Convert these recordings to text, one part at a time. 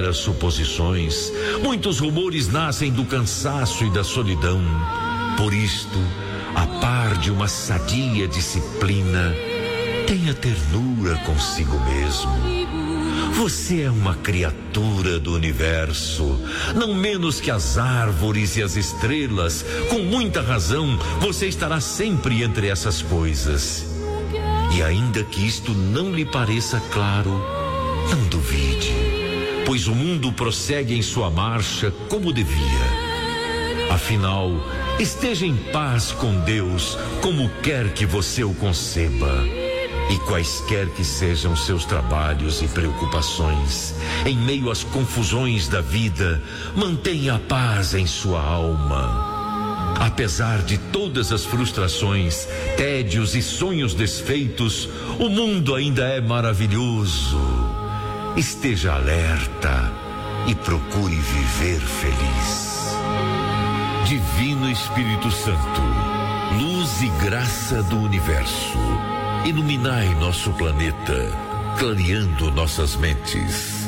meras suposições. Muitos rumores nascem do cansaço e da solidão. Por isto, a par de uma sadia disciplina, tenha ternura consigo mesmo. Você é uma criatura do universo, não menos que as árvores e as estrelas. Com muita razão, você estará sempre entre essas coisas. E ainda que isto não lhe pareça claro, não duvide, pois o mundo prossegue em sua marcha como devia. Afinal, esteja em paz com Deus, como quer que você o conceba. E quaisquer que sejam seus trabalhos e preocupações, em meio às confusões da vida, mantenha a paz em sua alma. Apesar de todas as frustrações, tédios e sonhos desfeitos, o mundo ainda é maravilhoso. Esteja alerta e procure viver feliz. Divino Espírito Santo, luz e graça do universo, iluminai nosso planeta, clareando nossas mentes.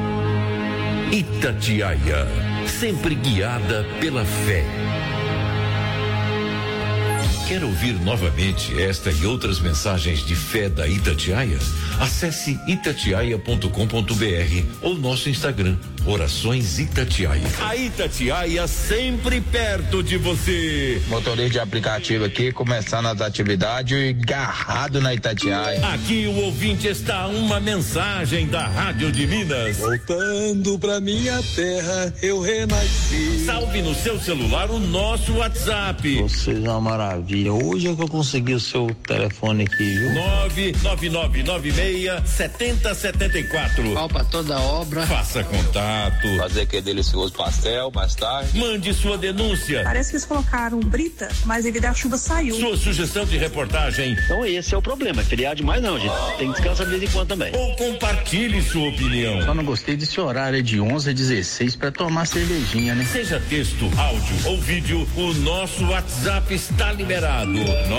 Itatiaia, sempre guiada pela fé. Quer ouvir novamente esta e outras mensagens de fé da Itatiaia? Acesse itatiaia.com.br ou nosso Instagram, Orações Itatiaia. A Itatiaia sempre perto de você. Motorista de aplicativo aqui, começando as atividades e agarrado na Itatiaia. Aqui o ouvinte está uma mensagem da Rádio de Minas. Voltando pra minha terra, eu renasci. Salve no seu celular o nosso WhatsApp. Vocês é uma maravilha. Hoje é que eu consegui o seu telefone aqui, viu? 99996-7074. Pau pra toda obra. Faça contato. Fazer aquele delicioso pastel mais tarde. Mande sua denúncia. Parece que eles colocaram brita, mas devido à chuva saiu. Sua sugestão de reportagem. Então esse é o problema, é feriado demais não, gente. Tem que descansar de vez em quando também. Ou compartilhe sua opinião. Só não gostei desse horário de 11 a 16 pra tomar cervejinha, né? Seja texto, áudio ou vídeo, o nosso WhatsApp está liberado.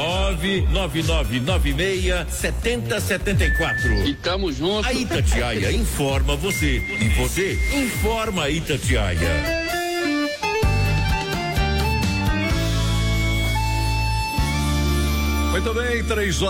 99996-7074. E tamo junto. A Itatiaia informa você e você informa a Itatiaia. Muito bem,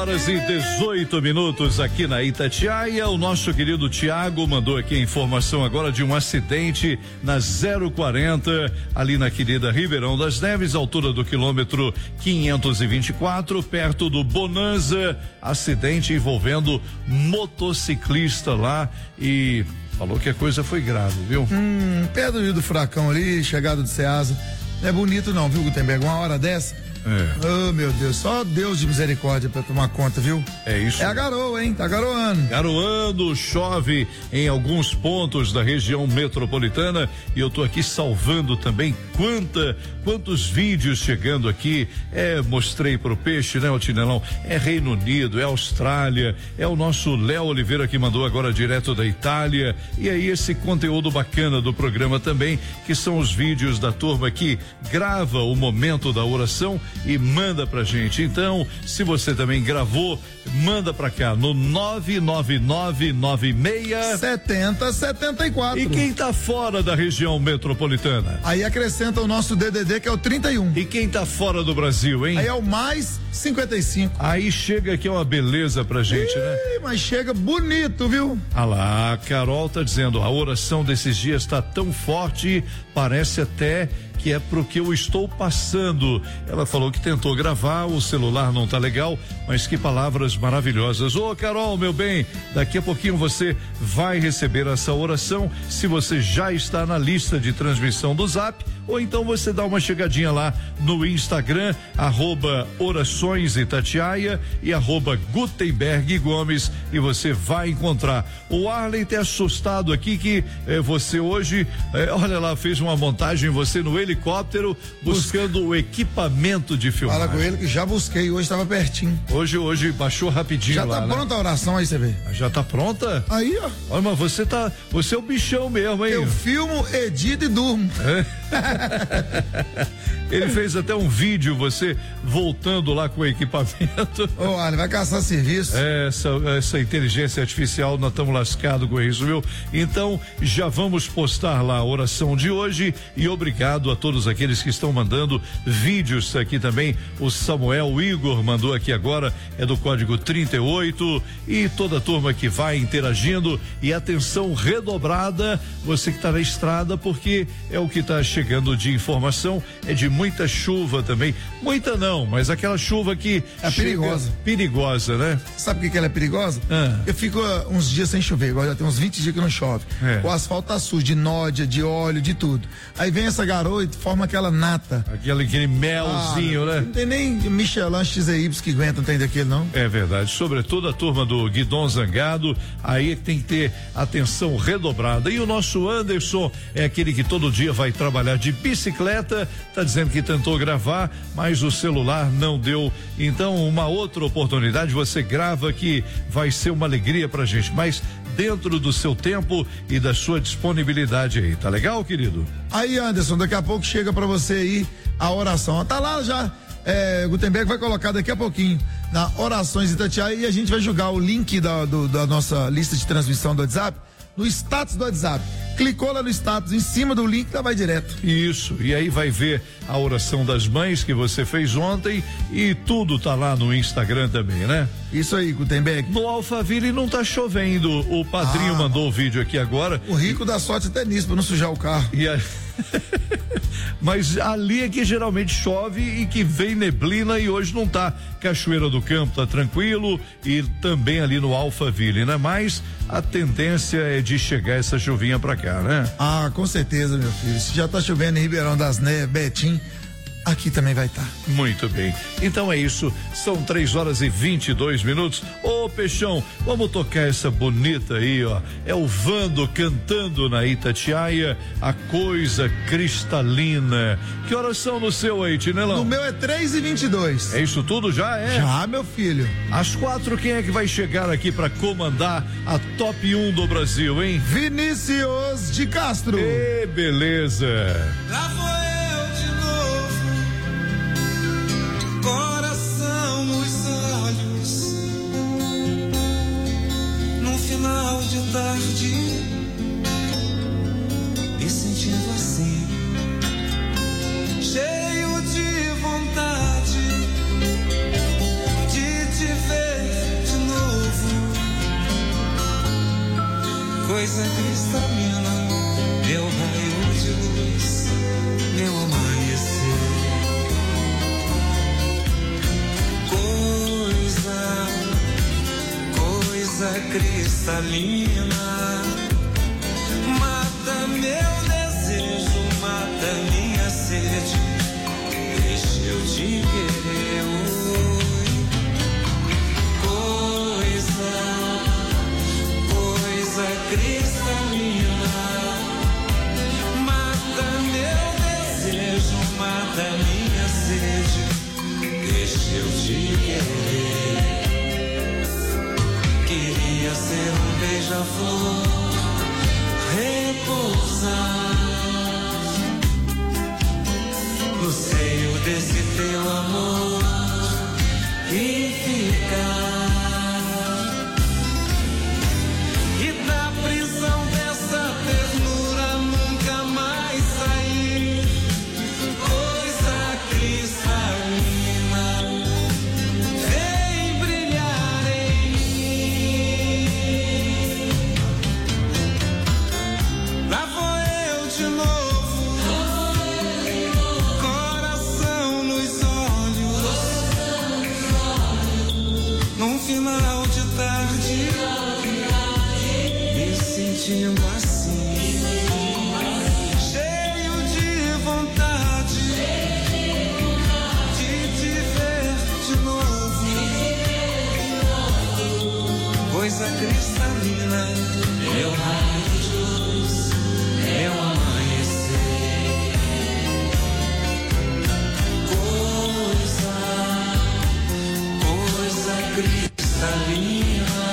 3h18 aqui na Itatiaia. O nosso querido Tiago mandou aqui a informação agora de um acidente na 040, ali na querida Ribeirão das Neves, altura do quilômetro 524, perto do Bonanza. Acidente envolvendo motociclista lá e falou que a coisa foi grave, viu? Pé do furacão ali, chegada do Ceasa. Não é bonito não, viu, Gutenberg? Uma hora dessa. Oh, meu Deus, só Deus de misericórdia pra tomar conta, viu? É isso. É a garoa, hein? Tá garoando. Garoando, chove em alguns pontos da região metropolitana e eu tô aqui salvando também quantos vídeos chegando aqui. Mostrei pro Peixe, né, o Tinelão? É Reino Unido, é Austrália, é o nosso Léo Oliveira que mandou agora direto da Itália. E aí esse conteúdo bacana do programa também, que são os vídeos da turma que grava o momento da oração e manda pra gente. Então, se você também gravou, manda pra cá no 99996-7074. E quem tá fora da região metropolitana? Aí acrescenta o nosso DDD, que é o 31. E quem tá fora do Brasil, hein? Aí é o mais 55. Aí chega aqui uma beleza pra gente, né? Mas chega bonito, viu? Ah lá, a Carol tá dizendo, a oração desses dias tá tão forte, parece até que é pro que eu estou passando. Ela falou que tentou gravar, o celular não tá legal, mas que palavras maravilhosas. Ô, Carol, meu bem, daqui a pouquinho você vai receber essa oração, se você já está na lista de transmissão do Zap, ou então você dá uma chegadinha lá no Instagram, @Orações Itatiaia e @Gutenberg Gomes, e você vai encontrar. O Arley tá assustado aqui que você hoje, olha lá, fez uma montagem, você no helicóptero, buscando o equipamento de filmagem. Fala com ele que já busquei, hoje estava pertinho. Hoje baixou rapidinho já lá, tá pronta, né? A oração aí, você vê. Já tá pronta? Aí, ó. Olha, mas você é o bichão mesmo, hein? Eu filmo, edito e durmo. Ele fez até um vídeo, você voltando lá com o equipamento. Ele vai caçar serviço. Essa inteligência artificial, nós estamos lascados com isso, viu? Então, já vamos postar lá a oração de hoje e obrigado a todos aqueles que estão mandando vídeos aqui também. O Samuel Igor mandou aqui agora, é do código 38, e toda a turma que vai interagindo, e atenção redobrada, você que está na estrada, porque é o que está chegando de informação, é de muita chuva também, muita não, mas aquela chuva que é perigosa, né? Sabe por que ela é perigosa? Eu fico uns dias sem chover, agora já tem uns 20 dias que não chove. O asfalto tá sujo de nódia, de óleo, de tudo. Aí vem essa garoa e forma aquela nata. Aquele melzinho, né? Não tem nem Michelin XY que aguenta, não tem daquele não. É verdade, sobretudo a turma do Guidon Zangado, aí tem que ter atenção redobrada. E o nosso Anderson é aquele que todo dia vai trabalhar de bicicleta, tá dizendo que tentou gravar, mas o celular não deu. Então, uma outra oportunidade, você grava, que vai ser uma alegria pra gente, mas dentro do seu tempo e da sua disponibilidade aí, tá legal, querido? Aí, Anderson, daqui a pouco chega pra você aí a oração, tá lá já, Gutenberg vai colocar daqui a pouquinho na Orações Itatiaia, e a gente vai jogar o link da nossa lista de transmissão do WhatsApp no status do WhatsApp. Clicou lá no status, em cima do link, já vai direto. Isso, e aí vai ver a oração das mães que você fez ontem, e tudo tá lá no Instagram também, né? Isso aí, Gutenberg. No Alphaville não tá chovendo, o padrinho mandou o vídeo aqui agora. O rico dá sorte até nisso, pra não sujar o carro. E aí... Mas ali é que geralmente chove e que vem neblina, e hoje não tá. Cachoeira do Campo tá tranquilo, e também ali no Alphaville, né? Mas a tendência é de chegar essa chuvinha pra cá, né? Com certeza, meu filho. Se já tá chovendo em Ribeirão das Neves, Betim, aqui também vai estar. Muito bem. Então é isso. São 3h22. Ô, Peixão, vamos tocar essa bonita aí, ó. É o Vando cantando na Itatiaia, A Coisa Cristalina. Que horas são no seu aí, Tinelão? No meu é 3h22. É isso tudo já? Já, meu filho. Às 4, quem é que vai chegar aqui pra comandar a top 1 do Brasil, hein? Vinícius de Castro. Beleza. Lá vou eu de novo, coração nos olhos, num final de tarde, me sentindo assim, cheio de vontade de te ver de novo. Coisa cristalina, meu raio de luz, meu amanhecer. Coisa cristalina, mata meu desejo, mata minha sede, deixa eu te querer. Coisa cristalina, mata meu desejo, mata minha sede, deixa eu te querer. Queria ser um beija-flor, repousar no seio desse teu amor e ficar. E da prisão dessa ternura nunca mais sair. Coisa cristalina, vem brilhar em mim. Lá vou eu de novo, coração nos olhos, num final de tarde, me sentindo assim, cheio de vontade de te ver de novo. Coisa cristalina, meu raio de luz, meu amanhecer. Coisa cristalina,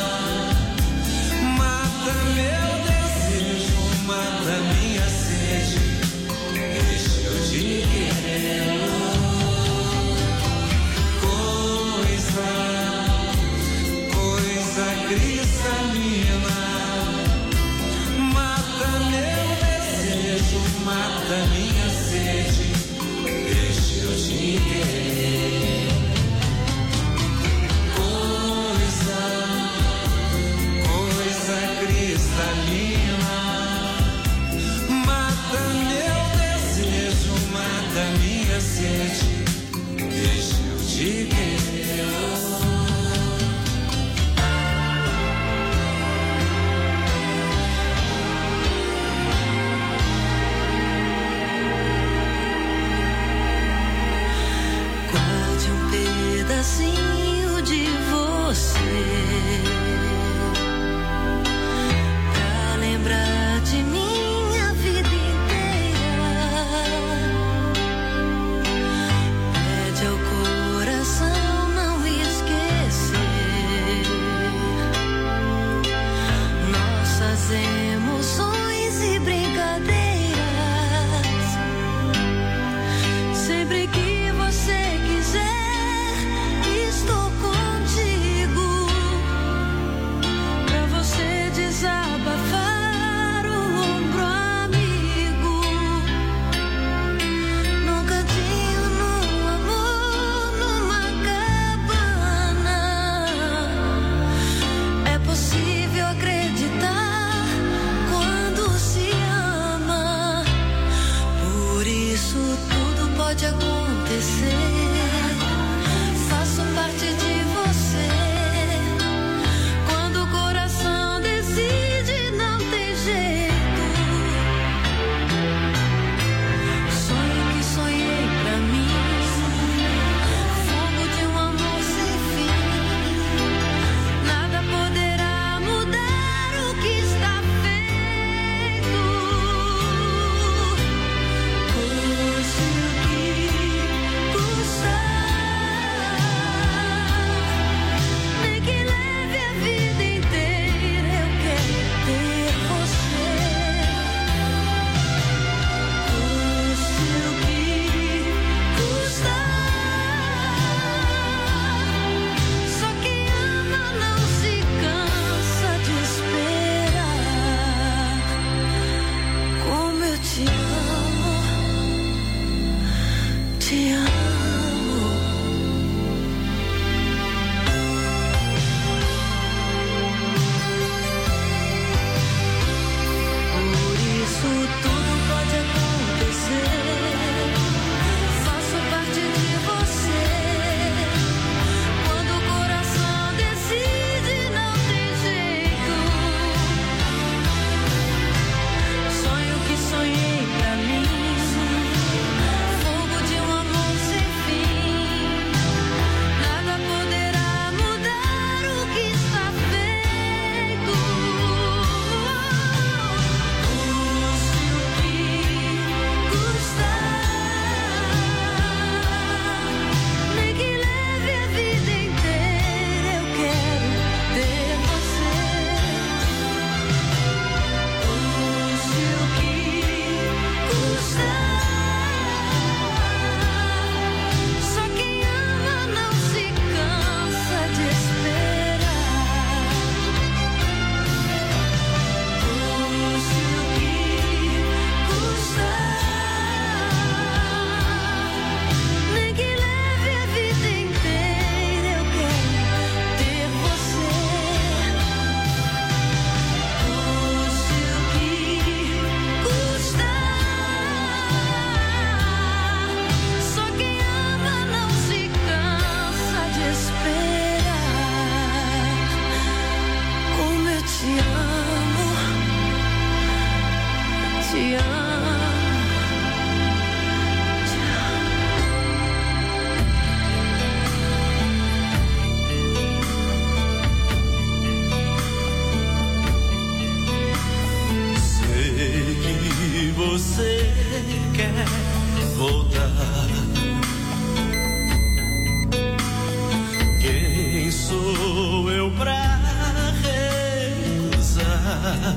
mata meu desejo, mata minha sede, deixa eu te querer. te amo. Você quer voltar? Quem sou eu pra recusar?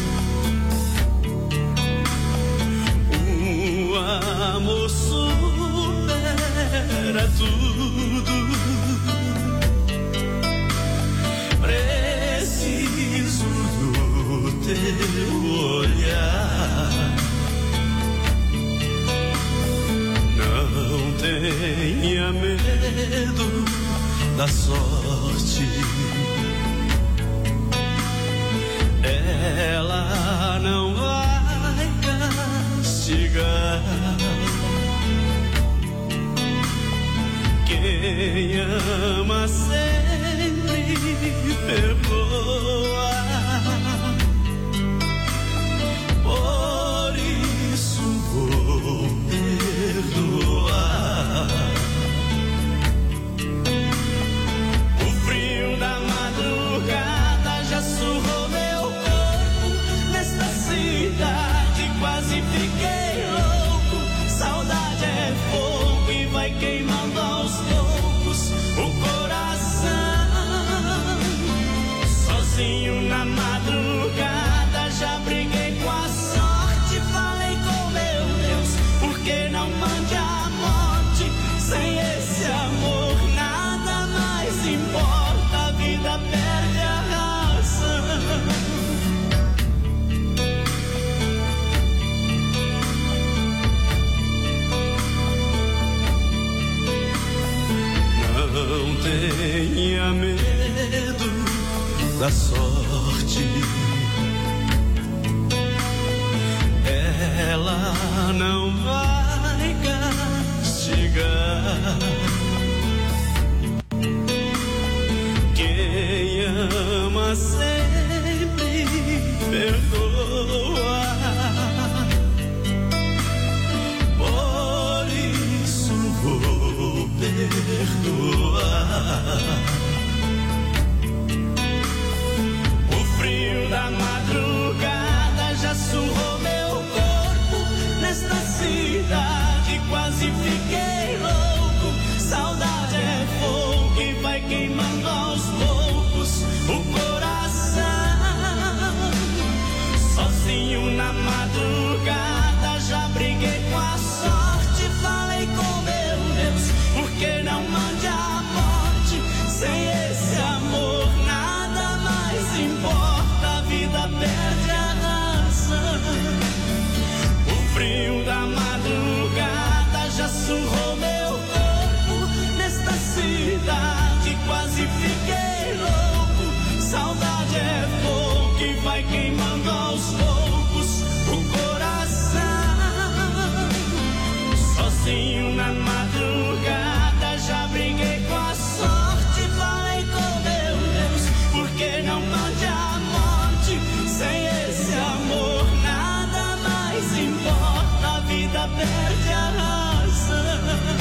O amor supera tudo. Preciso do teu olhar. Não tenha medo da sorte, ela não vai castigar. Quem ama sempre perdoa. Por isso vou perdoar. O frio da madrugada já surrou meu corpo. Nesta cidade quase fiquei louco. Saudade é fogo e vai queimando aos poucos o coração. Sozinho na madrugada já briguei com a sorte. Falei com meu Deus, por que não mande a morte? Sem esse amor nada mais importa, a vida perde a razão. Não tenha medo da sorte, ela não vai castigar. Quem ama sempre perdoa. Por isso vou perdoar. O frio da madrugada já surrou meu corpo. Nesta cidade quase fiquei louco. Saudade é fogo que vai queimando aos poucos o coração. Sozinho na madrugada já briguei com a sorte. Falei com meu Deus, por que não mande a morte? Sem esse amor nada mais importa, a vida perde a razão. O frio da madrugada já surrou meu corpo. Nesta cidade quase fiquei louco. Saudade é fogo que vai queimando aos poucos o coração. Sozinho na madrugada já briguei com a sorte. Falei com meu Deus, por que não mande a morte? Sem esse amor nada mais importa, a vida perde a razão.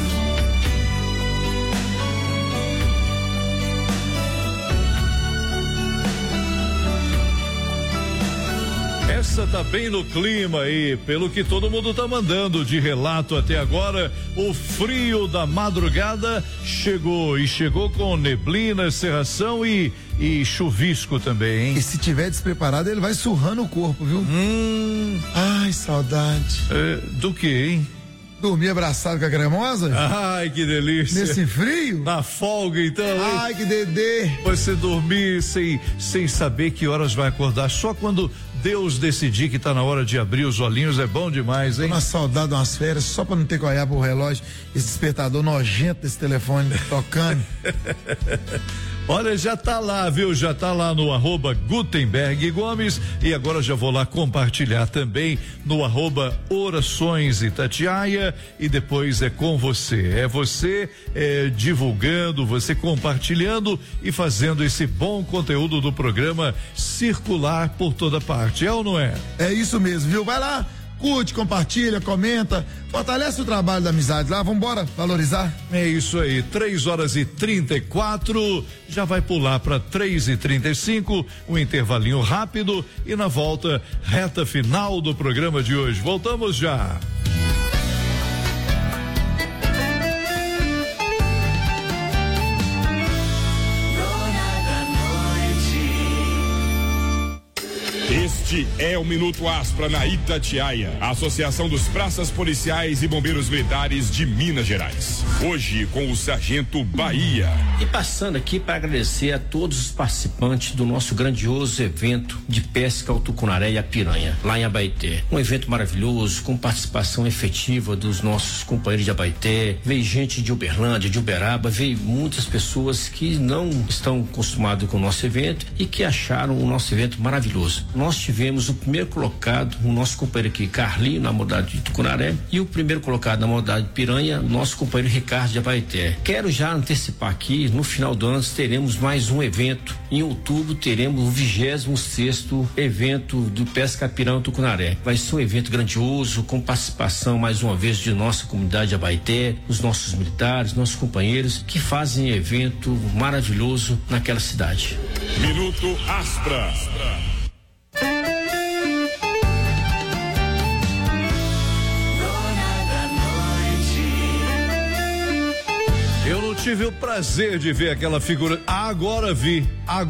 Essa tá bem no clima aí, pelo que todo mundo tá mandando de relato até agora. O frio da madrugada chegou, e chegou com neblina, cerração e chuvisco também, hein? E se tiver despreparado, ele vai surrando o corpo, viu? Ai, saudade. Do que, hein? Dormir abraçado com a cremosa? Ai, que delícia. Nesse frio? Na folga, então, hein? Ai, que dedê. Você dormir sem saber que horas vai acordar, só quando Deus decidir que tá na hora de abrir os olhinhos, é bom demais, hein? Uma saudade de umas férias, só pra não ter que olhar pro relógio, esse despertador nojento desse telefone tocando. Olha, já tá lá, viu? Já tá lá no @Gutenberg Gomes, e agora já vou lá compartilhar também no @Orações Itatiaia, e depois é com você. É você divulgando, você compartilhando e fazendo esse bom conteúdo do programa circular por toda parte. É ou não é? É isso mesmo, viu? Vai lá, curte, compartilha, comenta, fortalece o trabalho da amizade lá, vambora valorizar. É isso aí, 3h34, já vai pular para 3h35, um intervalinho rápido, e na volta, reta final do programa de hoje. Voltamos já. Este é o Minuto Aspra na Itatiaia, a Associação dos Praças Policiais e Bombeiros Militares de Minas Gerais. Hoje com o Sargento Bahia. E passando aqui para agradecer a todos os participantes do nosso grandioso evento de pesca ao tucunaré e à piranha, lá em Abaeté. Um evento maravilhoso, com participação efetiva dos nossos companheiros de Abaeté. Veio gente de Uberlândia, de Uberaba, veio muitas pessoas que não estão acostumadas com o nosso evento e que acharam o nosso evento maravilhoso. Nós tivemos o primeiro colocado, o nosso companheiro aqui, Carlinho, na modalidade de tucunaré, e o primeiro colocado na modalidade de piranha, nosso companheiro Ricardo de Abaeté. Quero já antecipar aqui, no final do ano teremos mais um evento. Em outubro teremos o 26º evento do Pesca Piranha Tucunaré. Vai ser um evento grandioso, com participação mais uma vez de nossa comunidade de Abaeté, os nossos militares, nossos companheiros, que fazem evento maravilhoso naquela cidade. Minuto Aspra. Eu não tive o prazer de ver aquela figura. Agora vi.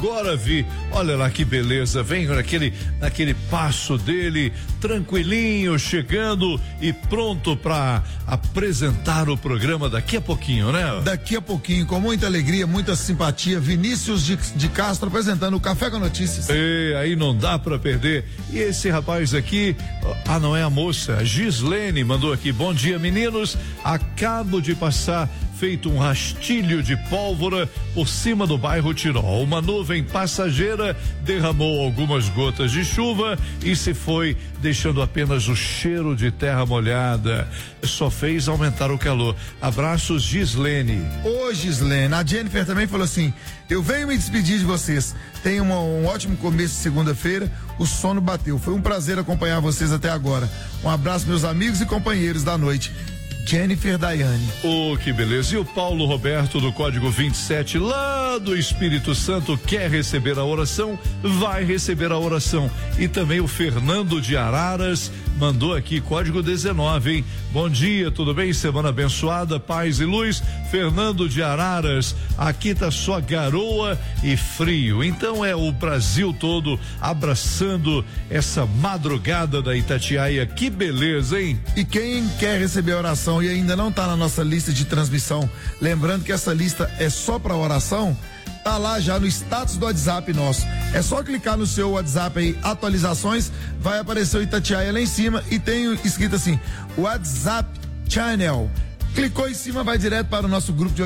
Olha lá que beleza. Vem naquele passo dele, tranquilinho, chegando e pronto para apresentar o programa daqui a pouquinho, né? Daqui a pouquinho, com muita alegria, muita simpatia, Vinícius de Castro apresentando o Café com Notícias. E aí não dá para perder. E esse rapaz aqui, não é a moça, a Gislene mandou aqui: bom dia, meninos, acabo de passar feito um rastilho de pólvora por cima do bairro Tirol. Uma nuvem passageira derramou algumas gotas de chuva e se foi, deixando apenas o cheiro de terra molhada. Só fez aumentar o calor. Abraços, Gislene. Ô, Gislene, a Jennifer também falou assim: eu venho me despedir de vocês. Tenham um ótimo começo de segunda-feira. O sono bateu. Foi um prazer acompanhar vocês até agora. Um abraço, meus amigos e companheiros da noite. Jennifer Daiane. Que beleza. E o Paulo Roberto, do código 27, lá do Espírito Santo, quer receber a oração, vai receber a oração. E também o Fernando de Araras mandou aqui, código 19, hein? Bom dia, tudo bem? Semana abençoada, paz e luz. Fernando de Araras, aqui tá só garoa e frio. Então é o Brasil todo abraçando essa madrugada da Itatiaia. Que beleza, hein? E quem quer receber a oração e ainda não tá na nossa lista de transmissão, lembrando que essa lista é só para oração, tá lá já no status do WhatsApp nosso. É só clicar no seu WhatsApp aí, atualizações, vai aparecer o Itatiaia lá em cima e tem escrito assim, WhatsApp Channel. Clicou em cima, vai direto para o nosso grupo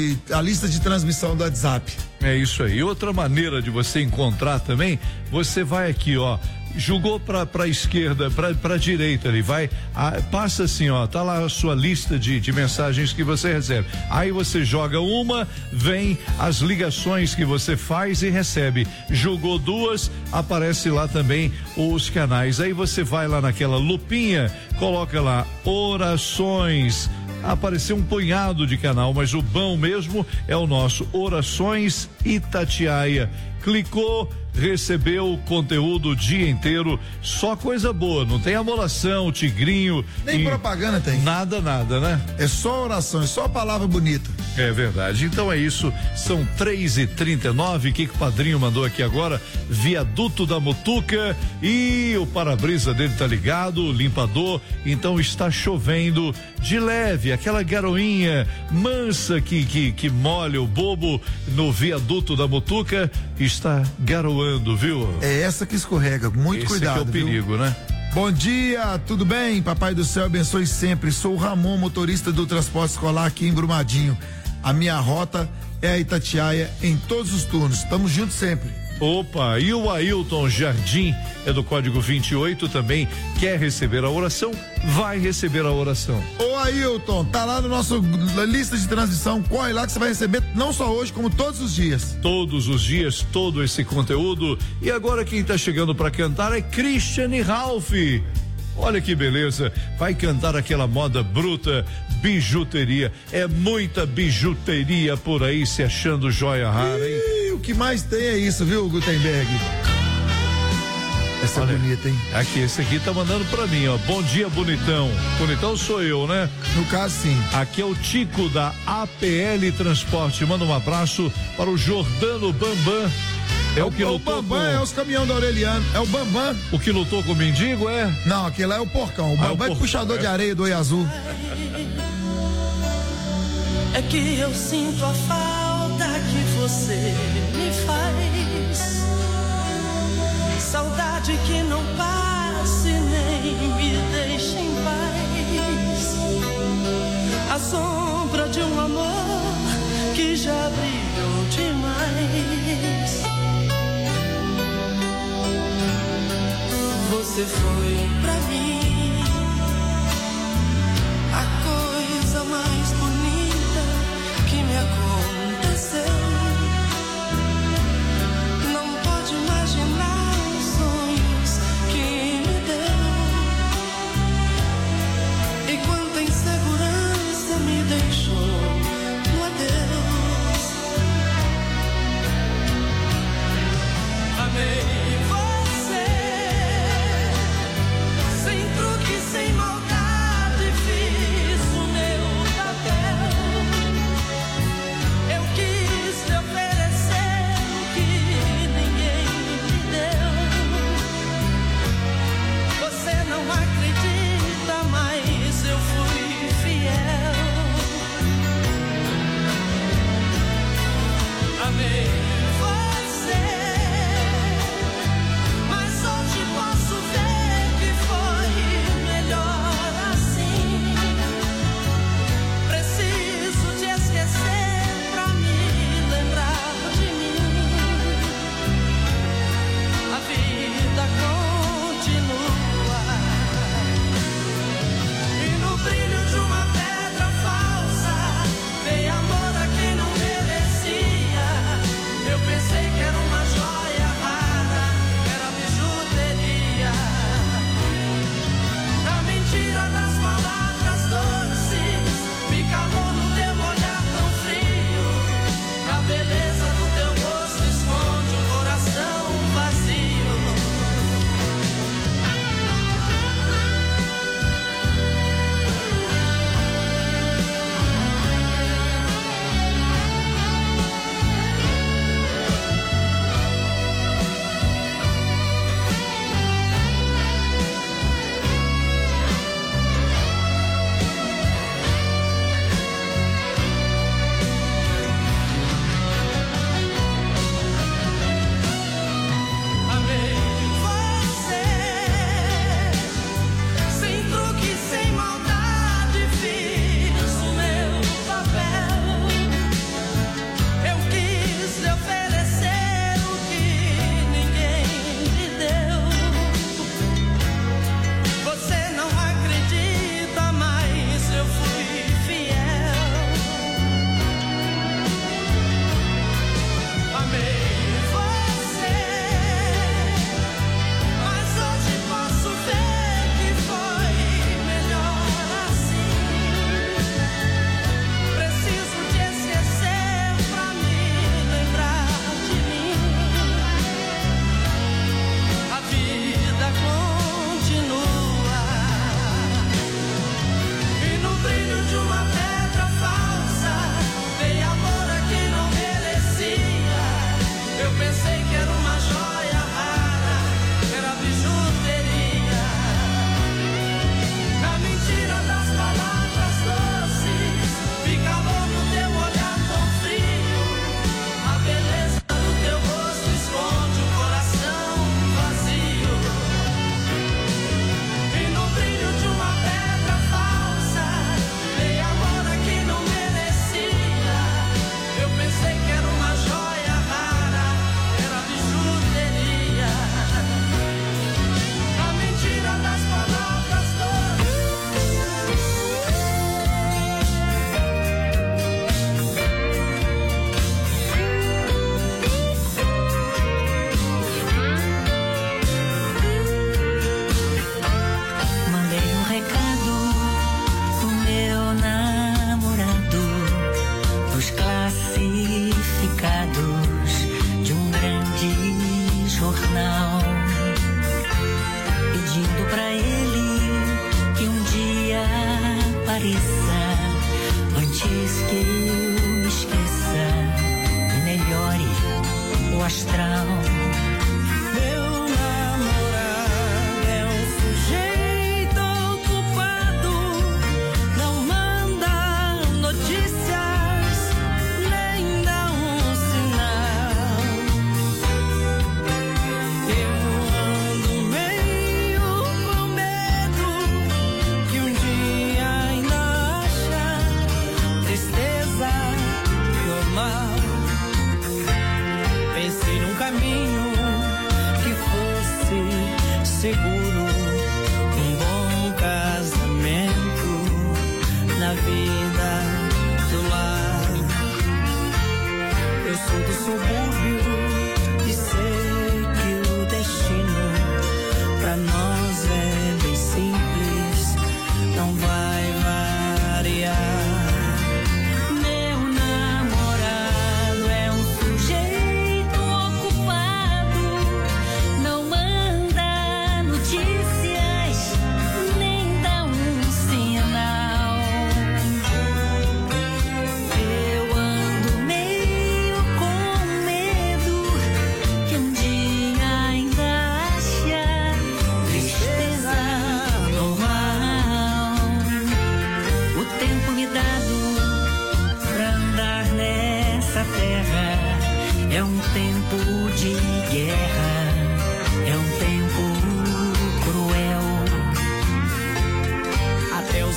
a lista de transmissão do WhatsApp. É isso aí. Outra maneira de você encontrar também, você vai aqui, ó, jogou pra esquerda, pra direita ali, passa assim, ó, tá lá a sua lista de mensagens que você recebe. Aí você joga uma, vem as ligações que você faz e recebe. Jogou duas, aparece lá também os canais. Aí você vai lá naquela lupinha, coloca lá orações. Apareceu um punhado de canal, mas o bom mesmo é o nosso Orações Itatiaia. Clicou, recebeu o conteúdo o dia inteiro, só coisa boa, não tem amolação, tigrinho. Nem propaganda tem. Nada, né? É só oração, é só palavra bonita. É verdade, então é isso, são 3h39, que o Padrinho mandou aqui agora, viaduto da Mutuca, e o para-brisa dele tá ligado, o limpador, então está chovendo de leve, aquela garoinha mansa que molha o bobo no viaduto da Mutuca, está garoando, viu? É essa que escorrega, muito cuidado. Esse que é o perigo, né? Bom dia, tudo bem? Papai do céu abençoe sempre. Sou o Ramon, motorista do transporte escolar aqui em Brumadinho. A minha rota é a Itatiaia em todos os turnos. Estamos juntos sempre. Opa, e o Ailton Jardim é do código 28 também, quer receber a oração, vai receber a oração. Ô Ailton, tá lá no nosso lista de transmissão, corre lá que você vai receber não só hoje, como todos os dias. Todos os dias, todo esse conteúdo. E agora quem tá chegando para cantar é Cristiane Ralph. Olha que beleza, vai cantar aquela moda bruta, bijuteria. É muita bijuteria por aí se achando joia rara, hein? O que mais tem é isso, viu, Gutenberg? Essa olha, bonita, hein? Aqui, esse aqui tá mandando pra mim, ó. Bom dia, bonitão. Bonitão sou eu, né? No caso, sim. Aqui é o Tico da APL Transporte. Manda um abraço para o Jordano Bambam. É o que lutou Bambam com... é os caminhão da Aureliano. É o Bambam. O que lutou com o mendigo, é? Não, aquele lá é o porcão. O Bambam é o puxador de areia do Oi Azul. É que eu sinto a falta que você me faz. Saudade que não passe nem me deixe em paz. A sombra de um amor que já brilhou demais. Você foi pra mim a coisa mais bonita que me aconteceu. Não pode imaginar os sonhos que me deu. E quanta insegurança me deixou no adeus. Amei você sem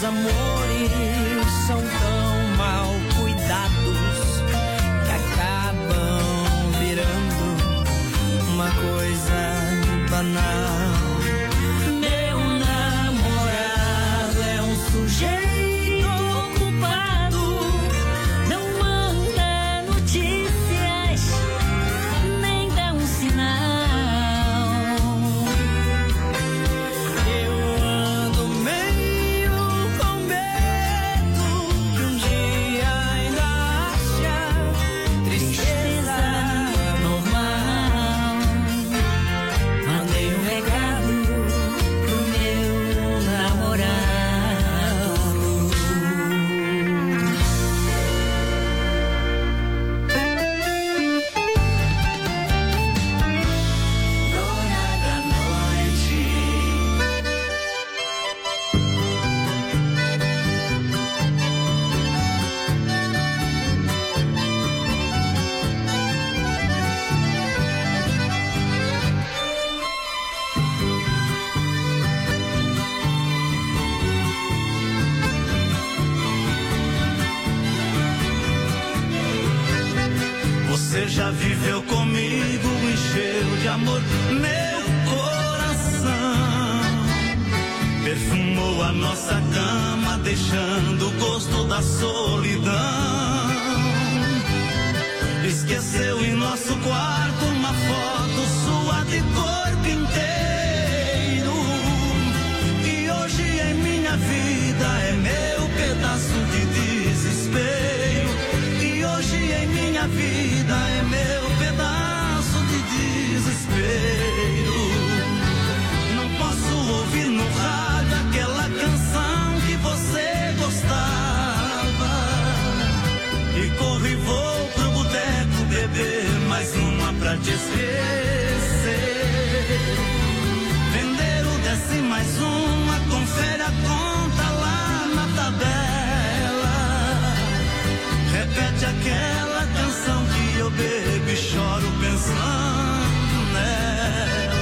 Meus amores são tão mal cuidados que acabam virando uma coisa banal. Meu namorado é um sujeito ocupado, não manda notícias, nem dá um sinal. Você já viveu comigo, encheu de amor meu coração, perfumou a nossa cama, deixando o gosto da solidão. Esqueceu em nosso quarto uma foto sua de corpo inteiro, e hoje em minha vida é meu pedaço de desespero. E hoje em minha vida é meu pedaço de desespero. Não posso ouvir no rádio aquela canção que você gostava, e corro e vou pro boteco beber mais uma pra te esquecer. Vender o desce mais uma, confere a conta lá na tabela. Repete aquela canção que eu bebo e choro pensando nela.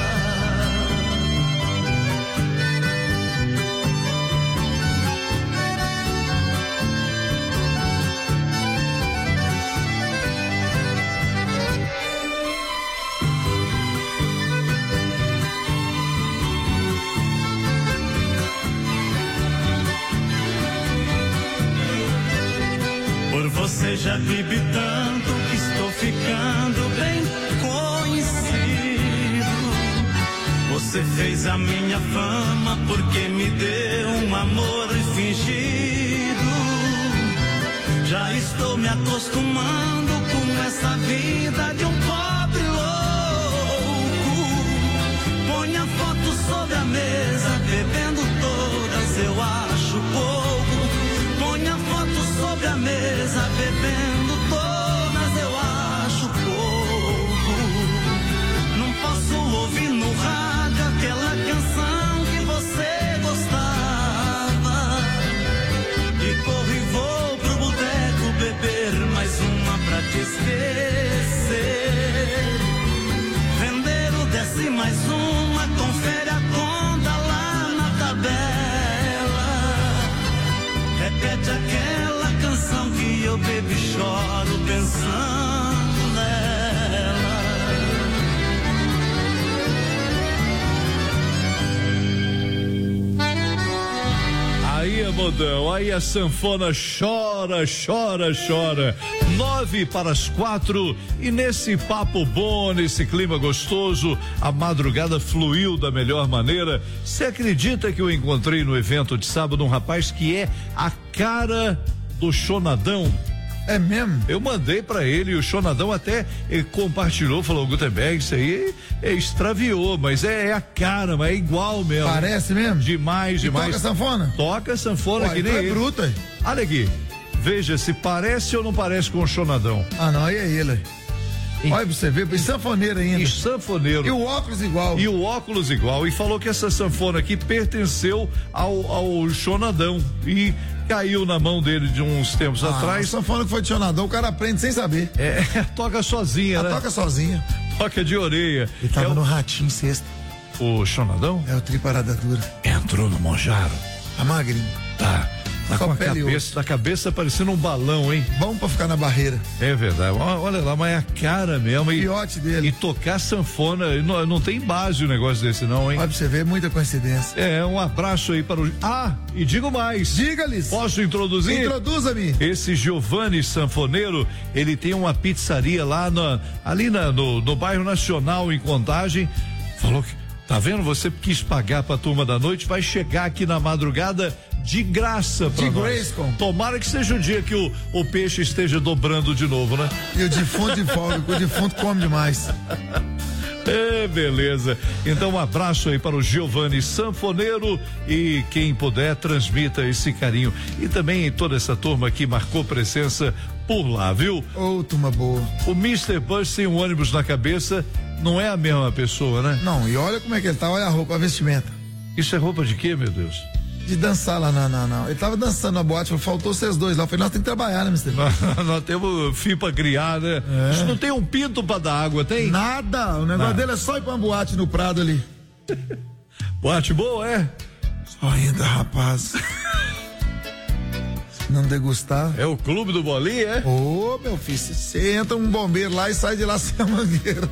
Por você já bebi tanto que estou ficando bem conhecido. Você fez a minha fama porque me deu um amor fingido. Já estou me acostumando com essa vida de um pobre louco. Põe a foto sobre a mesa, bebendo todas, eu acho pouco. Põe a foto sobre a mesa, bebendo todas, eu acho pouco. Não posso ouvir no rádio aquela canção que você gostava, e corro e vou pro boteco beber mais uma pra te esquecer. Vender o desce mais uma, confere a conta lá na tabela. Repete aquela canção que eu bebo e choro pensando nela. Aí, modão, aí a sanfona chora, chora, chora. 3:09, e nesse papo bom, nesse clima gostoso, a madrugada fluiu da melhor maneira. Você acredita que eu encontrei no evento de sábado um rapaz que é a cara do Chonadão? É mesmo? Eu mandei pra ele e o Chonadão até compartilhou, falou: Gutenberg, isso aí extraviou, mas é a cara, mas é igual mesmo. Parece mesmo? Demais, e demais. Toca sanfona? Toca sanfona. Pô, que nem é ele. bruto, aí. Olha aqui, veja se parece ou não parece com o Chonadão. Ah, não, aí é ele. Olha pra você ver, e sanfoneiro ainda. E sanfoneiro. E o óculos igual. E o óculos igual. E falou que essa sanfona aqui pertenceu ao Chonadão e caiu na mão dele de uns tempos atrás. A sanfona que foi de Chonadão, o cara aprende sem saber. Toca sozinha, né? Toca sozinha. Toca de orelha. Ele tava no Ratinho sexta. O Chonadão? É o triparada dura. Entrou no Monjaro. A magrinho. Tá com a cabeça parecendo um balão, hein? Bom pra ficar na barreira. É verdade. Olha lá, mas é a cara mesmo. O fiote dele. E tocar sanfona, não tem base o negócio desse não, hein? Olha pra você ver, muita coincidência. Um abraço aí para o... e digo mais. Diga-lhes. Posso introduzir? Introduza-me. Esse Giovanni Sanfoneiro, ele tem uma pizzaria lá no bairro Nacional, em Contagem. Falou que, tá vendo? Você quis pagar pra turma da noite, vai chegar aqui na madrugada de graça pra nós. Tomara que seja o dia que o peixe esteja dobrando de novo, né? E o defunto de folga, o defunto come demais. Beleza. Então um abraço aí para o Giovanni Sanfoneiro e quem puder transmita esse carinho e também toda essa turma que marcou presença por lá, viu? Turma boa. O Mr. Bus tem um ônibus na cabeça, não é a mesma pessoa, né? Não, e olha como é que ele tá, olha a roupa, a vestimenta. Isso é roupa de quê, meu Deus? De dançar lá na. Ele tava dançando na boate, faltou vocês dois lá. Eu falei, nós temos que trabalhar, né, Mr. Nós temos fio pra criar, né? Isso não tem um pinto pra dar água, tem? Nada, o negócio dele é só ir pra uma boate no Prado ali. Boate boa, é? Só ainda, rapaz. Não degustar. É o clube do bolinho, é? Meu filho, você entra um bombeiro lá e sai de lá sem a mangueira.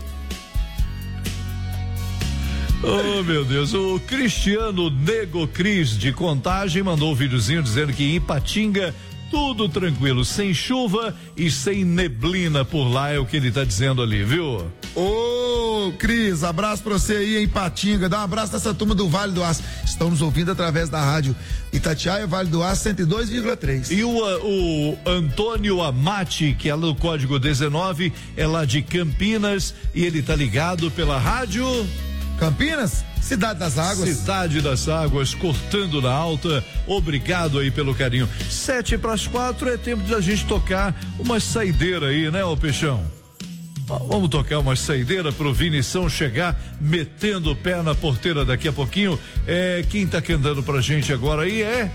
Meu Deus, o Cristiano Nego Cris de Contagem mandou um videozinho dizendo que em Ipatinga tudo tranquilo, sem chuva e sem neblina por lá, é o que ele tá dizendo ali, viu? Cris, abraço pra você aí em Ipatinga, dá um abraço nessa turma do Vale do Aço, estão nos ouvindo através da rádio Itatiaia, Vale do Aço 102,3. E o Antônio Amati, que é lá do código 19, é lá de Campinas e ele tá ligado pela rádio Campinas, Cidade das Águas. Cidade das Águas, cortando na alta. Obrigado aí pelo carinho. 3:07 é tempo de a gente tocar uma saideira aí, né, ô Peixão? Vamos tocar uma saideira pro Vinição chegar metendo o pé na porteira daqui a pouquinho. Quem tá cantando pra gente agora aí é...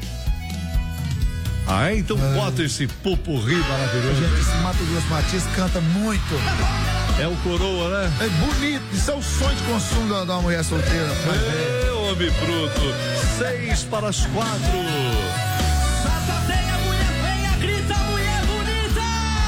então bota esse pupurri maravilhoso. Gente, esse Mato Grosso Matias canta muito. É o coroa, né? É bonito, isso é o sonho de consumo da uma mulher solteira. Homem bruto, 3:04. Sapateia, mulher feia, grita, mulher bonita.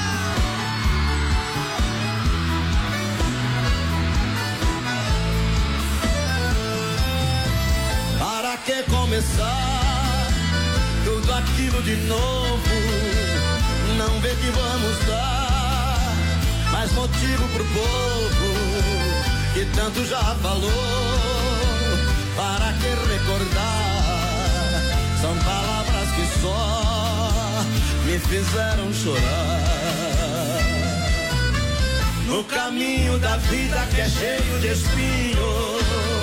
Para que começar tudo aquilo de novo? Não vê que vamos dar mais motivo pro povo que tanto já falou. Para que recordar? São palavras que só me fizeram chorar. No caminho da vida que é cheio de espinhos,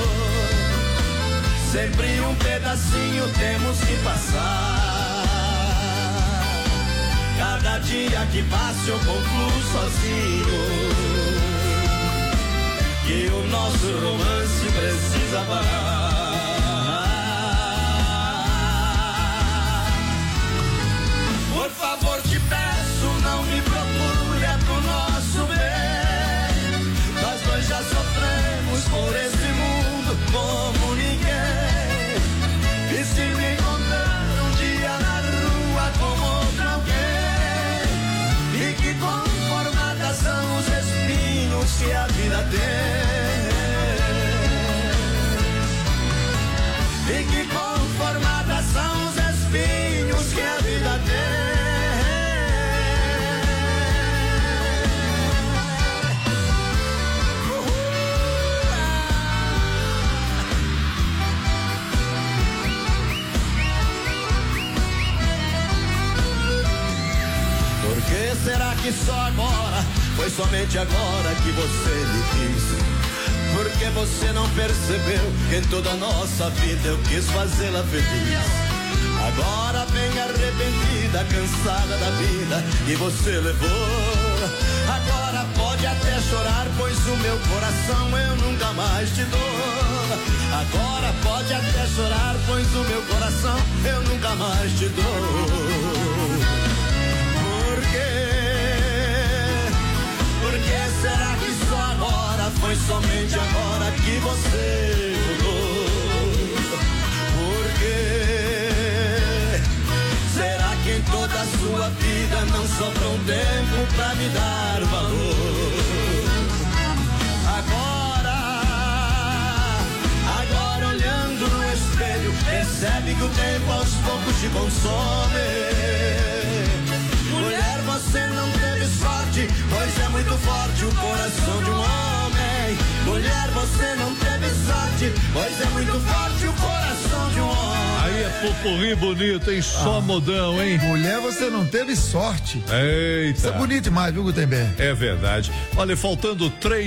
sempre um pedacinho temos que passar. Cada dia que passa eu concluo sozinho que o nosso romance precisa parar. Por favor, te peço, não me procure, é pro nosso bem. Nós dois já sofremos por esse mundo como ninguém. E se me encontrar um dia na rua como outro alguém, fique conformada, são os espinhos que a vida tem. Fique conformada, são os espinhos que a vida tem. Por que será que só agora, foi somente agora que você me quis? Por que você não percebeu que em toda a nossa vida eu quis fazê-la feliz? Agora vem arrependida, cansada da vida que você levou. Agora pode até chorar, pois o meu coração eu nunca mais te dou. Agora pode até chorar, pois o meu coração eu nunca mais te dou. Por quê? Por que será que só agora, foi somente agora que você mudou? Por quê? da sua vida não sobrou tempo pra me dar valor. Agora olhando no espelho, percebe que o tempo aos poucos te consome. Mulher, você não teve sorte, pois é muito forte o coração de um homem. Mulher, você não teve sorte, pois é muito forte o coração de um homem. Aí é popurri bonito, hein? Só modão, hein? Mulher, você não teve sorte. Eita. Isso é bonito demais, viu, Gutenberg? É verdade. Olha, faltando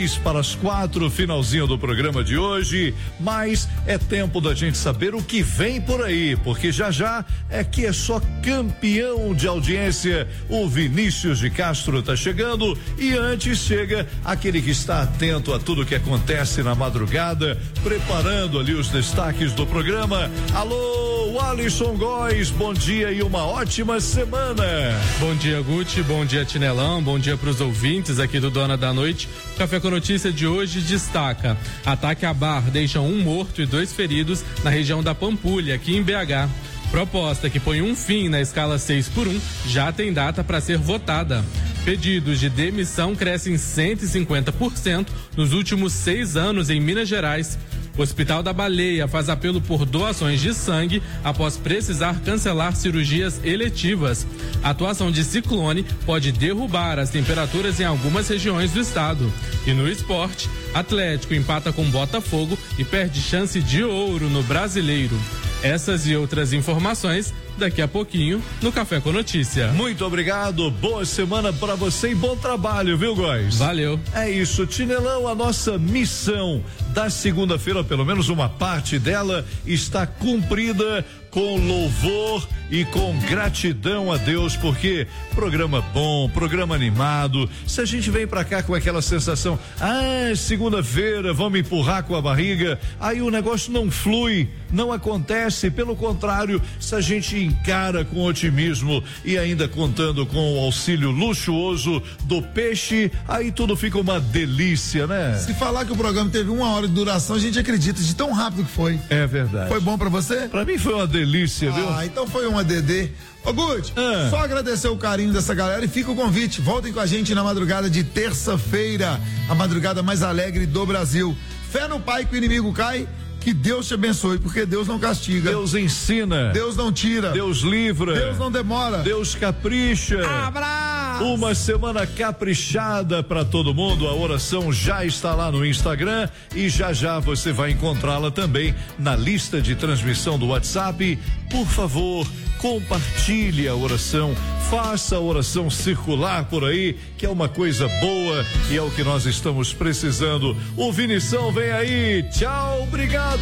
3:45, finalzinho do programa de hoje, mas é tempo da gente saber o que vem por aí, porque já é que é só campeão de audiência. O Vinícius de Castro tá chegando e antes chega aquele que está atento a tudo que acontece na madrugada, preparando ali os destaques do programa. Alô, Alisson Góes, bom dia e uma ótima semana. Bom dia, Guti, bom dia, Tinelão, bom dia para os ouvintes aqui do Dona da Noite. Café com Notícia de hoje destaca: ataque a bar deixa 1 morto e 2 feridos na região da Pampulha, aqui em BH. Proposta que põe um fim na escala 6x1 já tem data para ser votada. Pedidos de demissão crescem 150% nos últimos 6 anos em Minas Gerais. O Hospital da Baleia faz apelo por doações de sangue após precisar cancelar cirurgias eletivas. A atuação de ciclone pode derrubar as temperaturas em algumas regiões do estado. E no esporte, Atlético empata com Botafogo e perde chance de ouro no Brasileiro. Essas e outras informações daqui a pouquinho no Café com Notícia. Muito obrigado, boa semana para você e bom trabalho, viu, Góes? Valeu. É isso, Tinelão, a nossa missão da segunda-feira, pelo menos uma parte dela, está cumprida com louvor e com gratidão a Deus, porque programa bom, programa animado. Se a gente vem pra cá com aquela sensação, segunda-feira, vamos empurrar com a barriga, aí o negócio não flui, não acontece. Pelo contrário, se a gente encara com otimismo e ainda contando com o auxílio luxuoso do peixe, aí tudo fica uma delícia, né? Se falar que o programa teve 1 hora de duração, a gente acredita de tão rápido que foi. É verdade. Foi bom pra você? Pra mim foi uma delícia, viu? Então foi uma DD. Ô, Guti, só agradecer o carinho dessa galera e fica o convite. Voltem com a gente na madrugada de terça-feira, a madrugada mais alegre do Brasil. Fé no Pai que o inimigo cai. Que Deus te abençoe, porque Deus não castiga. Deus ensina. Deus não tira. Deus livra. Deus não demora. Deus capricha. Abraço! Uma semana caprichada para todo mundo. A oração já está lá no Instagram e já você vai encontrá-la também na lista de transmissão do WhatsApp. Por favor, compartilhe a oração, faça a oração circular por aí, que é uma coisa boa e é o que nós estamos precisando. O Vinição vem aí, tchau, obrigado.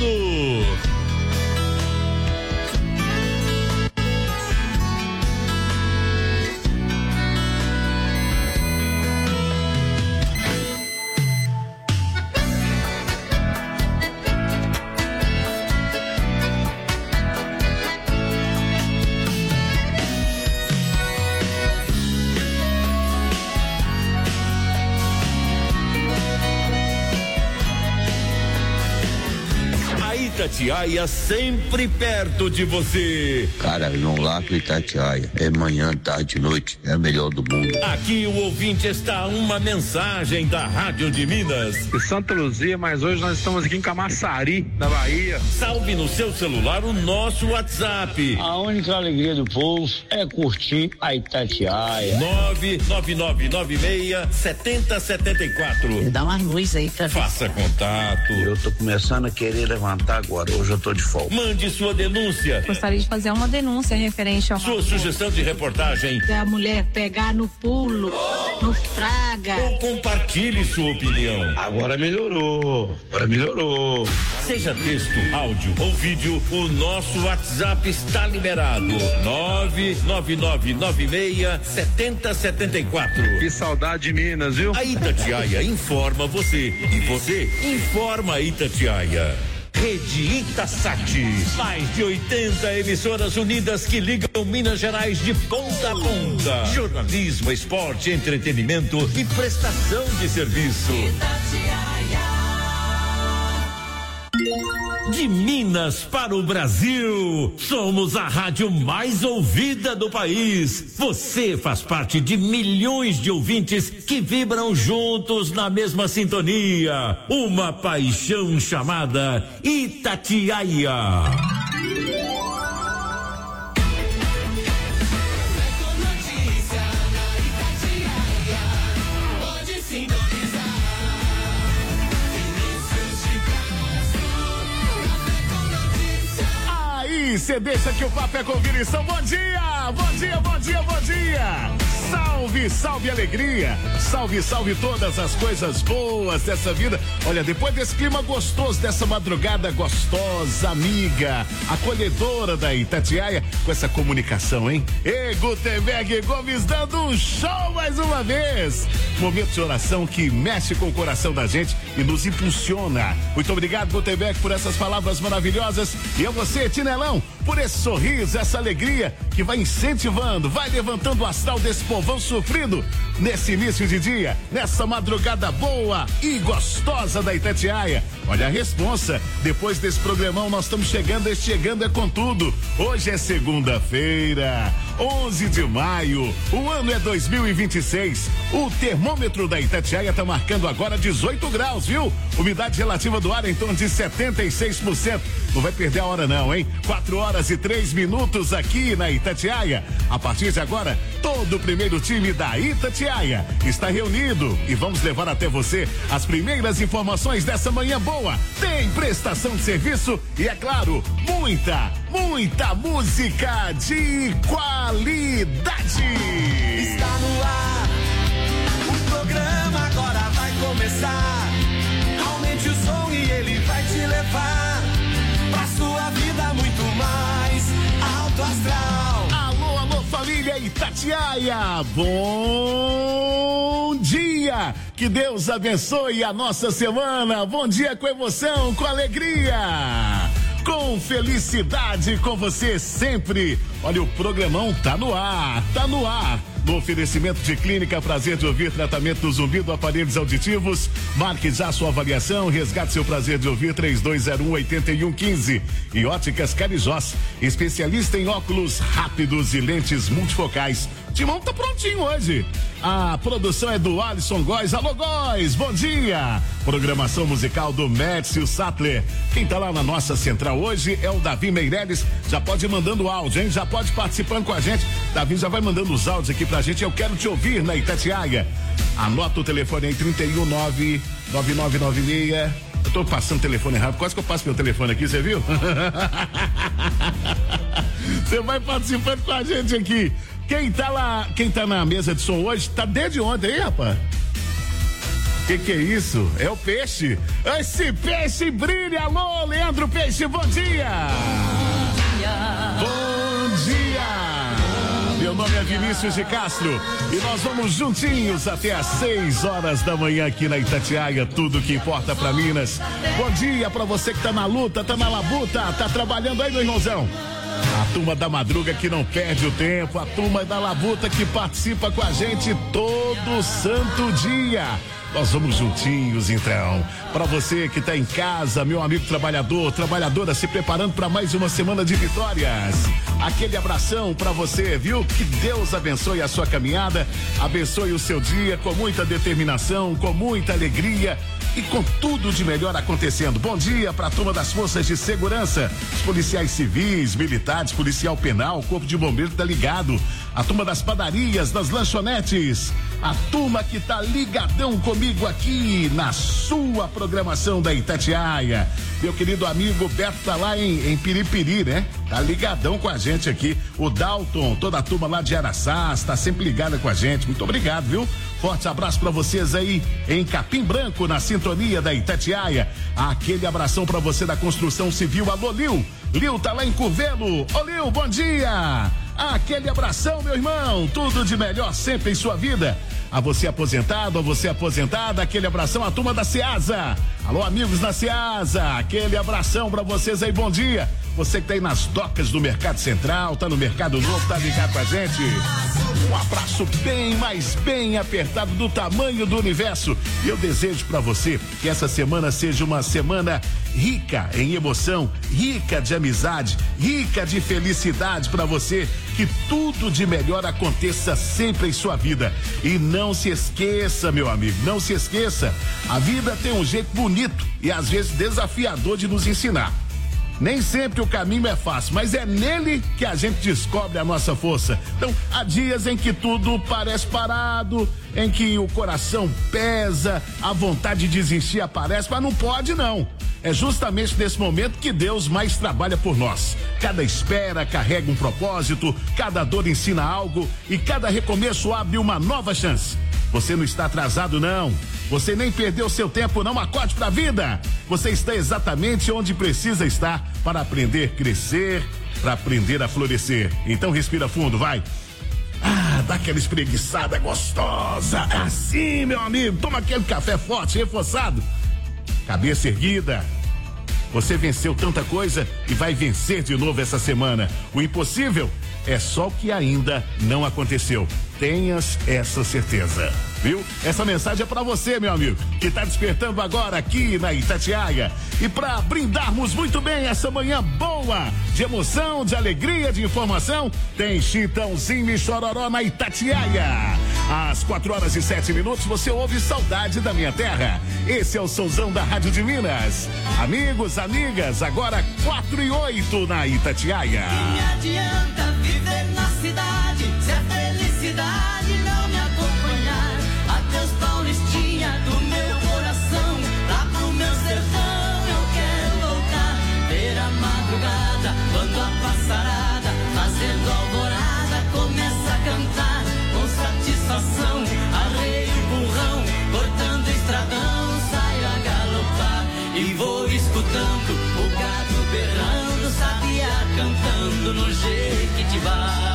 Itatiaia sempre perto de você. Cara, vamos lá pro Itatiaia. É manhã, tarde, noite. É a melhor do mundo. Aqui o ouvinte está a uma mensagem da Rádio de Minas. De Santa Luzia, mas hoje nós estamos aqui em Camaçari, na Bahia. Salve no seu celular o nosso WhatsApp. A única alegria do povo é curtir a Itatiaia. 99996-7074. Dá uma luz aí, tá? Faça contato. Eu tô começando a querer levantar agora, hoje eu tô de folga. Mande sua denúncia. Gostaria de fazer uma denúncia referente ao... Sua sugestão de reportagem. Da mulher pegar no pulo, no fraga. Ou compartilhe sua opinião. Agora melhorou, Seja texto, áudio ou vídeo, o nosso WhatsApp está liberado. 99996-7074. Que saudade de Minas, viu? A Itatiaia informa você e você informa a Itatiaia. Rede Itasat, mais de 80 emissoras unidas que ligam Minas Gerais de ponta a ponta. Jornalismo, esporte, entretenimento e prestação de serviço. Itatiaia. De Minas para o Brasil, somos a rádio mais ouvida do país. Você faz parte de milhões de ouvintes que vibram juntos na mesma sintonia. Uma paixão chamada Itatiaia. Você deixa que o papo é convirição. Bom dia, bom dia, bom dia, bom dia. Salve, salve alegria. Salve, salve todas as coisas boas dessa vida. Olha, depois desse clima gostoso, dessa madrugada gostosa, amiga, acolhedora da Itatiaia, com essa comunicação, hein? E Gutenberg Gomes dando um show mais uma vez. Momento de oração que mexe com o coração da gente e nos impulsiona. Muito obrigado, Gutenberg, por essas palavras maravilhosas. E a você, Tinelão, por esse sorriso, essa alegria que vai incentivando, vai levantando o astral desse povão sofrido nesse início de dia, nessa madrugada boa e gostosa da Itatiaia. Olha a responsa, depois desse programão nós estamos chegando é com tudo. Hoje é segunda-feira, 11 de maio, o ano é 2026. O termômetro da Itatiaia tá marcando agora 18 graus, viu? Umidade relativa do ar em torno de 76%. Não vai perder a hora não, hein? 4h03 aqui na Itatiaia. A partir de agora, todo o primeiro time da Itatiaia está reunido e vamos levar até você as primeiras informações dessa manhã boa. Tem prestação de serviço e, é claro, muita música de qualidade. Está no ar, o programa agora vai começar. Aumente o som e ele vai te levar pra sua vida muito mais alto astral. Alô, alô, família Itatiaia, bom dia, que Deus abençoe a nossa semana. Bom dia com emoção, com alegria, com felicidade, com você sempre. Olha, o programão tá no ar. No oferecimento de Clínica Prazer de Ouvir, tratamento do zumbido, aparelhos auditivos. Marque já sua avaliação, resgate seu prazer de ouvir, 3201-8115. E Óticas Carijós, especialista em óculos rápidos e lentes multifocais. O timão tá prontinho hoje. A produção é do Alisson Góes. Alô, Góes, bom dia. Programação musical do Médio Sattler. Quem tá lá na nossa central hoje é o Davi Meireles. Já pode ir mandando áudio, hein? Já pode participando com a gente. Davi já vai mandando os áudios aqui pra gente. Eu quero te ouvir na Itatiaia. Anota o telefone aí, 319-9996. Eu tô passando o telefone errado, quase que eu passo meu telefone aqui, você viu? Você vai participando com a gente aqui. Quem tá lá, quem tá na mesa de som hoje, tá desde ontem, hein, rapaz? Que é isso? É o peixe. Esse peixe brilha. Alô, Leandro Peixe, bom dia. Bom dia. Meu nome é Vinícius de Castro e nós vamos juntinhos até às 6h da manhã aqui na Itatiaia, tudo que importa pra Minas. Bom dia pra você que tá na luta, tá na labuta, tá trabalhando aí, meu irmãozão. A turma da madruga que não perde o tempo, a turma da labuta que participa com a gente todo santo dia. Nós vamos juntinhos, então. Para você que tá em casa, meu amigo trabalhador, trabalhadora, se preparando para mais uma semana de vitórias. Aquele abração para você, viu? Que Deus abençoe a sua caminhada, abençoe o seu dia com muita determinação, com muita alegria e com tudo de melhor acontecendo. Bom dia para a turma das forças de segurança, os policiais civis, militares, policial penal, corpo de bombeiro que tá ligado, a turma das padarias, das lanchonetes, a turma que tá ligadão comigo aqui na sua programação da Itatiaia. Meu querido amigo Beto tá lá em Piripiri, né? Tá ligadão com a gente aqui. O Dalton, toda a turma lá de Araçás, tá sempre ligada com a gente. Muito obrigado, viu? Forte abraço pra vocês aí em Capim Branco, na sintonia da Itatiaia. Aquele abração pra você da construção civil. Alô, Lil. Lil tá lá em Curvelo. Ô, Lil, bom dia. Aquele abração, meu irmão. Tudo de melhor sempre em sua vida. A você aposentado, a você aposentada, aquele abração à turma da Ceasa. Alô, amigos da Ceasa, aquele abração pra vocês aí, bom dia. Você que tá aí nas docas do Mercado Central, tá no Mercado Novo, tá ligado com a gente. Um abraço bem, mas bem apertado do tamanho do universo. E eu desejo pra você que essa semana seja uma semana rica em emoção, rica de amizade, rica de felicidade para você. Que tudo de melhor aconteça sempre em sua vida. E não se esqueça, meu amigo, não se esqueça, a vida tem um jeito bonito e às vezes desafiador de nos ensinar. Nem sempre o caminho é fácil, mas é nele que a gente descobre a nossa força. Então, há dias em que tudo parece parado, em que o coração pesa, a vontade de desistir aparece, mas não pode não. É justamente nesse momento que Deus mais trabalha por nós. Cada espera carrega um propósito, cada dor ensina algo e cada recomeço abre uma nova chance. Você não está atrasado não, você nem perdeu seu tempo não, acorde pra vida. Você está exatamente onde precisa estar para aprender a crescer, para aprender a florescer. Então respira fundo, vai. Dá aquela espreguiçada gostosa, assim meu amigo, toma aquele café forte, reforçado. Cabeça erguida. Você venceu tanta coisa e vai vencer de novo essa semana. O impossível é só o que ainda não aconteceu. Tenhas essa certeza, viu? Essa mensagem é pra você, meu amigo, que tá despertando agora aqui na Itatiaia. E pra brindarmos muito bem essa manhã boa, de emoção, de alegria, de informação, tem Chitãozinho e Chororó na Itatiaia. Às 4h07 você ouve Saudade da Minha Terra. Esse é o somzão da Rádio de Minas. Amigos, amigas, agora 4h08 na Itatiaia. Que me adianta viver na cidade se a felicidade não me acompanhar? Adeus, Paulistinha do meu coração, lá pro meu sertão eu quero voltar. Ver a madrugada, quando a passarada, fazendo alvorada, começa a cantar com satisfação. Arreio o burrão, cortando estradão, saio a galopar e vou escutando o gado berrando, sabiá cantando no Jequitibá.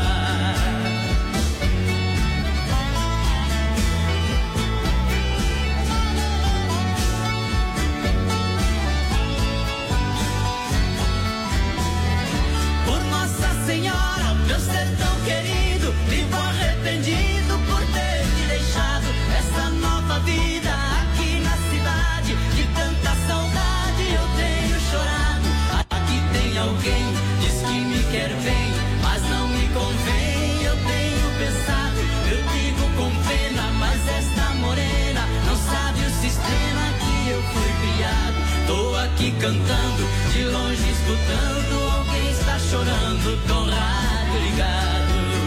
Senhora, meu sertão querido, vivo arrependido por ter te deixado essa nova vida aqui na cidade. De tanta saudade eu tenho chorado. Aqui tem alguém, diz que me quer bem, mas não me convém, eu tenho pensado. Eu digo com pena, mas esta morena não sabe o sistema que eu fui criado. Tô aqui cantando, de longe escutando, alguém está chorando com o rádio ligado.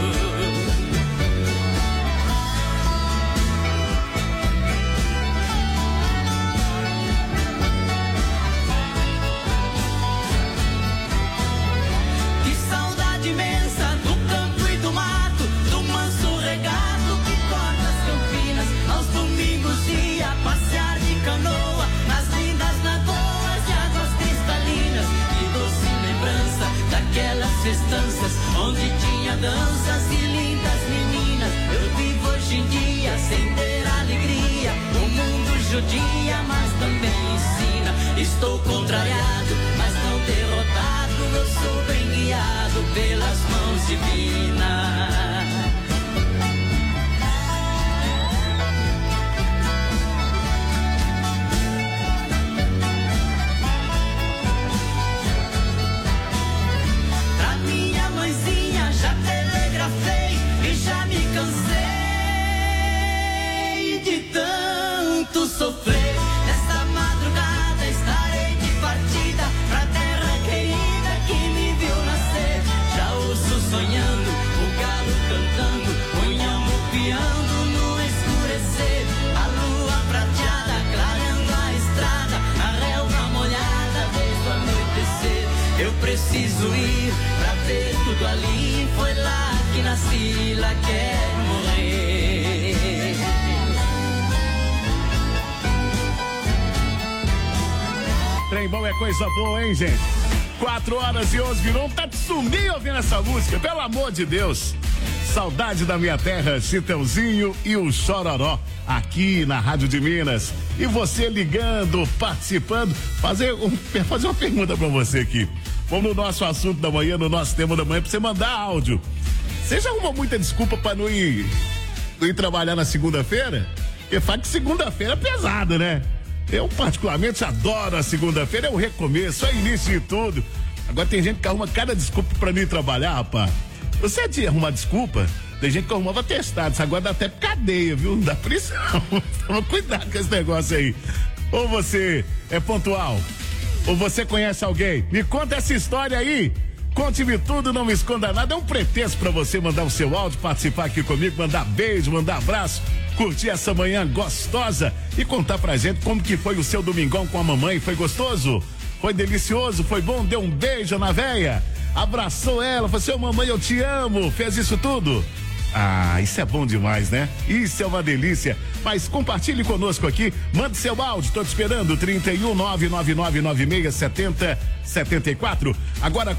Que saudade imensa do campo e do mato, do manso regado que corta as campinas. Aos domingos ia passear de canoa nas lindas lagoas de águas cristalinas. Que doce lembrança daquelas festanças onde tinha danças e lindas meninas. Eu vivo hoje em dia sem ter alegria. O mundo judia, mas também ensina. Estou contrariado, mas não derrotado. Eu sou bem guiado pelas mãos divinas. Já telegrafei e já me cansei de tanto sofrer. Nessa madrugada estarei de partida pra terra querida que me viu nascer. Já ouço sonhando, o galo cantando, o inhamo piando no escurecer. A lua prateada clareando a estrada, a relva molhada desde o anoitecer. Eu preciso ir pra ver tudo ali. Foi lá que nasci, lá quero morrer. Trem bom é coisa boa, hein, gente? 4h11, tá de sumir ouvindo essa música, pelo amor de Deus. Saudade da Minha Terra, Chitãozinho e o Chororó, aqui na Rádio de Minas. E você ligando, participando, fazer uma pergunta pra você aqui. Vamos no nosso assunto da manhã, no nosso tema da manhã, pra você mandar áudio. Você já arrumou muita desculpa pra não ir trabalhar na segunda-feira? Porque fala que segunda-feira é pesado, né? Eu particularmente adoro a segunda-feira, é o recomeço, é o início de tudo. Agora tem gente que arruma cada desculpa pra mim trabalhar, rapaz. Você é de arrumar desculpa? Tem gente que arrumava testado, isso agora dá até cadeia, viu? Não dá prisão. Toma cuidado com esse negócio aí. Ou você é pontual, ou você conhece alguém. Me conta essa história aí. Conte-me tudo, não me esconda nada. É um pretexto pra você mandar o seu áudio, participar aqui comigo, mandar beijo, mandar abraço, curtir essa manhã gostosa e contar pra gente como que foi o seu domingão com a mamãe. Foi gostoso? Foi delicioso? Foi bom? Deu um beijo na véia? Abraçou ela? Falou assim, mamãe, eu te amo. Fez isso tudo? Ah, isso é bom demais, né? Isso é uma delícia. Mas compartilhe conosco aqui, mande seu áudio, tô te esperando, 31 Agora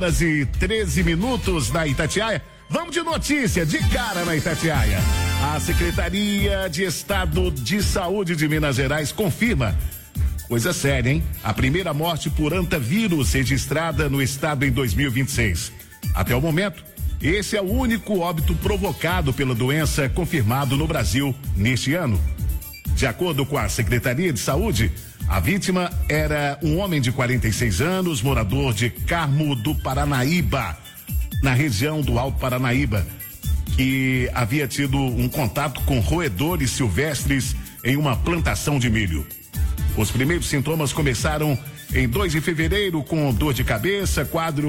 4h13 na Itatiaia. Vamos de notícia, de cara na Itatiaia. A Secretaria de Estado de Saúde de Minas Gerais confirma, coisa séria, hein? A primeira morte por hantavírus registrada no estado em 2026. Até o momento, esse é o único óbito provocado pela doença confirmado no Brasil neste ano. De acordo com a Secretaria de Saúde, a vítima era um homem de 46 anos, morador de Carmo do Paranaíba, na região do Alto Paranaíba, que havia tido um contato com roedores silvestres em uma plantação de milho. Os primeiros sintomas começaram em 2 de fevereiro com dor de cabeça.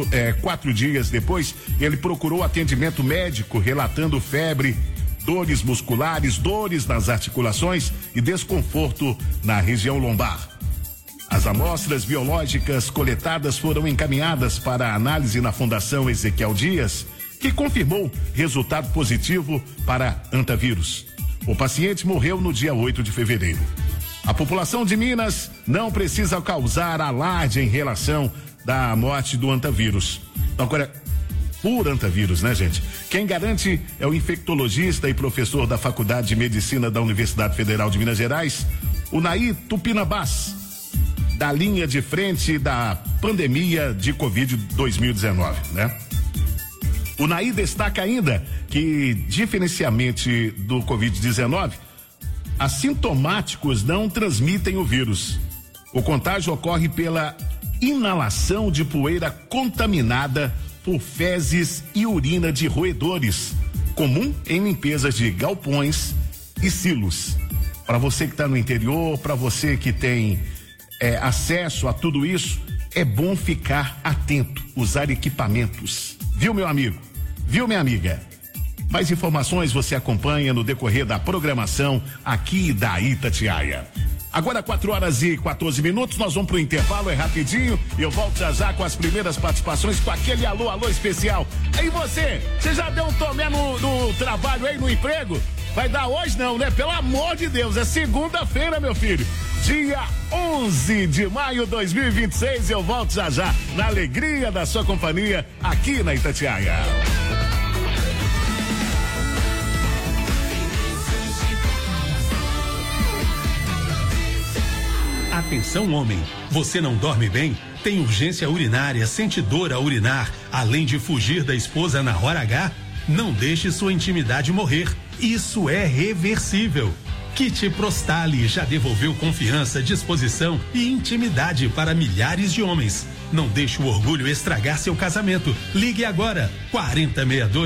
4 dias depois, ele procurou atendimento médico, relatando febre, dores musculares, dores nas articulações e desconforto na região lombar. As amostras biológicas coletadas foram encaminhadas para análise na Fundação Ezequiel Dias, que confirmou resultado positivo para hantavírus. O paciente morreu no dia 8 de fevereiro. A população de Minas não precisa causar alarde em relação da morte do hantavírus. Então, agora, por hantavírus, né, gente? Quem garante é o infectologista e professor da Faculdade de Medicina da Universidade Federal de Minas Gerais, o Naí Tupinambás, da linha de frente da pandemia de Covid 2019, né? O Naí destaca ainda que, diferencialmente do Covid-19, assintomáticos não transmitem o vírus. O contágio ocorre pela inalação de poeira contaminada por fezes e urina de roedores, comum em limpezas de galpões e silos. Para você que está no interior, para você que tem acesso a tudo isso, é bom ficar atento, usar equipamentos. Viu, meu amigo? Viu, minha amiga? Mais informações você acompanha no decorrer da programação aqui da Itatiaia. Agora 4h14, nós vamos pro intervalo, é rapidinho, e eu volto já com as primeiras participações com aquele alô especial. E você já deu um tomé no trabalho aí, no emprego? Vai dar hoje não, né? Pelo amor de Deus, é segunda-feira, meu filho. Dia 11 de maio de 2026, eu volto já na alegria da sua companhia aqui na Itatiaia. Atenção, homem, você não dorme bem? Tem urgência urinária, sente dor ao urinar, além de fugir da esposa na hora H? Não deixe sua intimidade morrer, isso é reversível. Kit Prostali já devolveu confiança, disposição e intimidade para milhares de homens. Não deixe o orgulho estragar seu casamento. Ligue agora, 4062